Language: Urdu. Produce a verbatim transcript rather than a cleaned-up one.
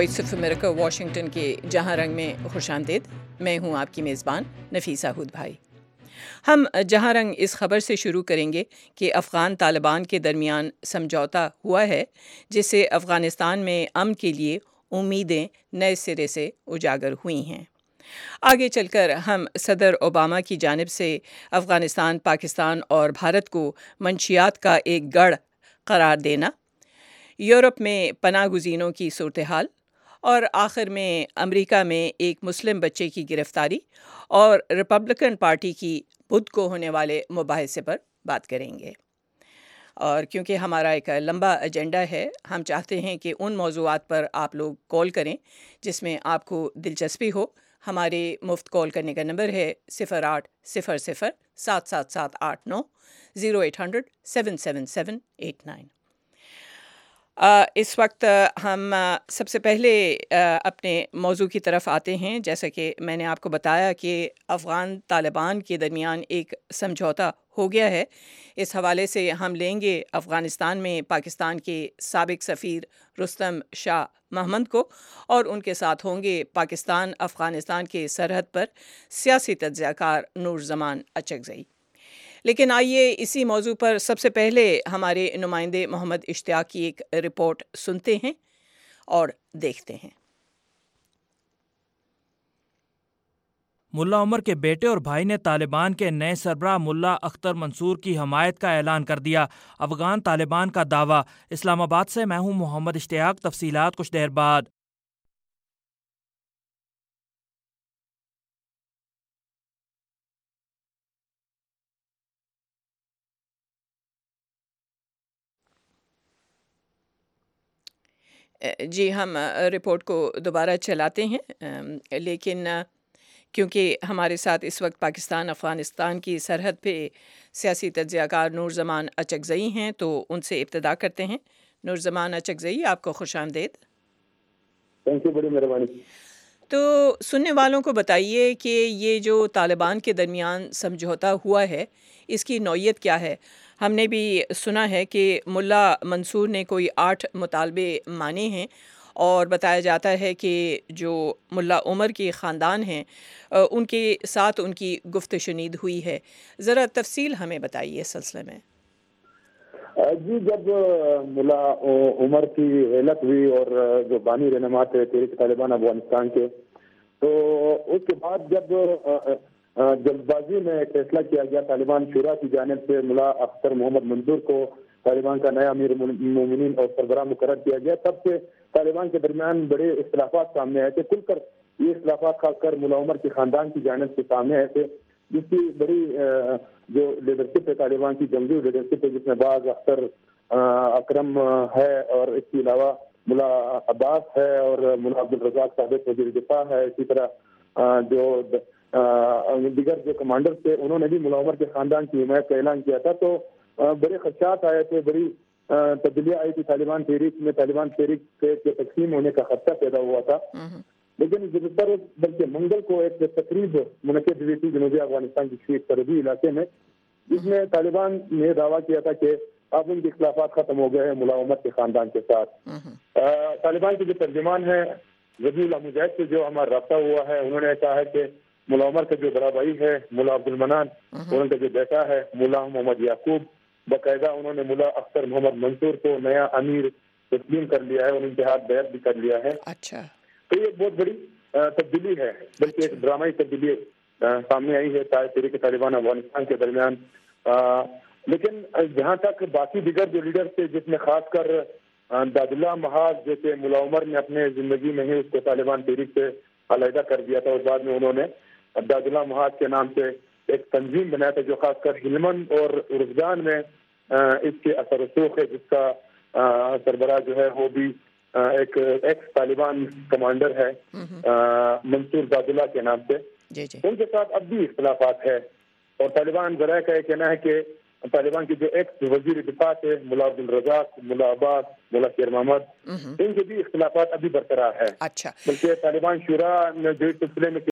وائس آف امریکہ واشنگٹن کے جہاں رنگ میں خوش آمدید۔ میں ہوں آپ کی میزبان نفیسہ ہود بھائی۔ ہم جہاں رنگ اس خبر سے شروع کریں گے کہ افغان طالبان کے درمیان سمجھوتا ہوا ہے جس سے افغانستان میں امن کے لیے امیدیں نئے سرے سے اجاگر ہوئی ہیں۔ آگے چل کر ہم صدر اوباما کی جانب سے افغانستان، پاکستان اور بھارت کو منشیات کا ایک گڑھ قرار دینا، یورپ میں پناہ گزینوں کی صورتحال، اور آخر میں امریکہ میں ایک مسلم بچے کی گرفتاری اور ریپبلکن پارٹی کی بدھ کو ہونے والے مباحثے پر بات کریں گے۔ اور کیونکہ ہمارا ایک لمبا ایجنڈا ہے، ہم چاہتے ہیں کہ ان موضوعات پر آپ لوگ کال کریں جس میں آپ کو دلچسپی ہو۔ ہمارے مفت کال کرنے کا نمبر ہے صفر آٹھ صفر صفر سات سات سات آٹھ نو zero eight hundred seven seven seven eight nine. اس وقت ہم سب سے پہلے اپنے موضوع کی طرف آتے ہیں۔ جیسا کہ میں نے آپ کو بتایا کہ افغان طالبان کے درمیان ایک سمجھوتا ہو گیا ہے۔ اس حوالے سے ہم لیں گے افغانستان میں پاکستان کے سابق سفیر رستم شاہ محمد کو، اور ان کے ساتھ ہوں گے پاکستان افغانستان کے سرحد پر سیاسی تجزیہ کار نور زمان اچکزئی۔ لیکن آئیے اسی موضوع پر سب سے پہلے ہمارے نمائندے محمد اشتیاق کی ایک رپورٹ سنتے ہیں اور دیکھتے ہیں۔ ملا عمر کے بیٹے اور بھائی نے طالبان کے نئے سربراہ ملا اختر منصور کی حمایت کا اعلان کر دیا۔ افغان طالبان کا دعویٰ۔ اسلام آباد سے میں ہوں محمد اشتیاق، تفصیلات کچھ دیر بعد۔ جی، ہم رپورٹ کو دوبارہ چلاتے ہیں، لیکن کیونکہ ہمارے ساتھ اس وقت پاکستان افغانستان کی سرحد پہ سیاسی تجزیہ کار نور زمان اچکزئی ہیں تو ان سے ابتدا کرتے ہیں۔ نور زمان اچکزئی، آپ کو خوش آمدید۔ تھینک یو، بڑی مہربانی۔ تو سننے والوں کو بتائیے کہ یہ جو طالبان کے درمیان سمجھوتا ہوا ہے اس کی نوعیت کیا ہے؟ ہم نے بھی سنا ہے کہ ملا منصور نے کوئی آٹھ مطالبے مانے ہیں، اور بتایا جاتا ہے کہ جو ملا عمر کے خاندان ہیں ان کے ساتھ ان کی گفت و شنید ہوئی ہے۔ ذرا تفصیل ہمیں بتائیے اس سلسلے میں۔ جی، جب ملا عمر کی حیلت ہوئی اور جو بانی رہنما تھے تحریک طالبان افغانستان کے، تو اس کے بعد جب جلد بازی میں فیصلہ کیا گیا طالبان شورا کی جانب سے ملا اختر محمد منظور کو طالبان کا نیا امیر المومنین اور سربراہ مقرر کیا گیا، تب سے طالبان کے درمیان بڑے اختلافات سامنے آئے تھے۔ کل کر یہ اختلافات خاص کر ملا عمر کے خاندان کی جانب سے سامنے آئے تھے، جس کی بڑی جو لیڈرشپ ہے طالبان کی، جنگی لیڈرشپ ہے، جس میں بعض اختر اکرم ہے، اور اس کے علاوہ ملا عباس ہے، اور ملا عبدالرزاق سابق وزیر دفاع ہے، اسی طرح جو دیگر جو کمانڈر تھے انہوں نے بھی ملا عمر کے خاندان کی حمایت کا اعلان کیا تھا۔ تو بڑے خدشات آئے تھے، بڑی تبدیلیاں آئی تھی طالبان تحریک میں، طالبان تحریک کے تقسیم ہونے کا خدشہ پیدا ہوا تھا۔ لیکن گزشتہ بلکہ منگل کو ایک تقریب منعقد ہوئی تھی جنوبی افغانستان کے شیخ سرحدی علاقے میں، جس میں طالبان نے دعویٰ کیا تھا کہ اب ان کے اختلافات ختم ہو گئے ہیں ملا عمر کے خاندان کے ساتھ۔ طالبان کے جو ترجمان ہیں وزیر اللہ مجاہد سے جو ہمارا رابطہ ہوا ہے، انہوں نے کہا ہے کہ ملا عمر کا جو بڑا بھائی ہے ملا عبد المنان، اور ان کا جو بیٹا ہے ملا محمد یعقوب، باقاعدہ انہوں نے ملا اختر محمد منصور کو نیا امیر تسلیم کر لیا ہے اور ان کے ہاتھ بیعت بھی کر لیا ہے۔ اچھا، تو یہ بہت بڑی تبدیلی ہے، بلکہ ایک ڈرامائی تبدیلی سامنے آئی ہے تحریک طالبان افغانستان کے درمیان۔ لیکن جہاں تک باقی دیگر جو لیڈر تھے، جس میں خاص کر داد اللہ محاذ جیسے ملا عمر نے اپنے زندگی میں ہی اس کو طالبان تحریک سے علیحدہ کر دیا تھا، اور بعد میں انہوں نے داد اللہ محاذ کے نام سے ایک تنظیم بنایا تھا جو خاص کر ہلمند اور ارزگان میں اس کے اثر و رسوخ ہے، جس کا سربراہ جو ہے وہ بھی ایک ایکس طالبان کمانڈر ہے منصور داد اللہ کے نام سے۔ ان کے ساتھ اب بھی اختلافات ہے، اور طالبان ذرائع کا یہ کہنا ہے کہ طالبان کے جو ایکس وزیر دفاع تھے ملا عبدالرزاق، ملا عباس، ملا شیر محمد، ان کے بھی اختلافات ابھی برقرار ہے۔ اچھا، بلکہ طالبان شورا نے جو اس سلسلے میں